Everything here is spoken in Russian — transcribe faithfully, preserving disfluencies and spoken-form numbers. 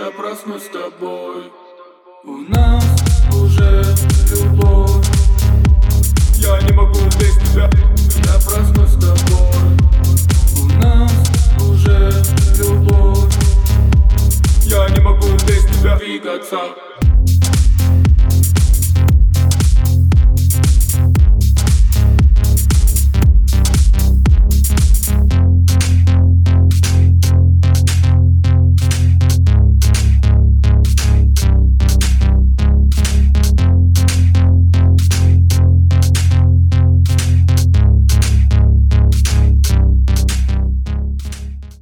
я проснусь с тобой. У нас уже любовь. Я не могу без тебя. Я проснусь с тобой. У нас уже любовь. Я не могу без тебя Двигаться.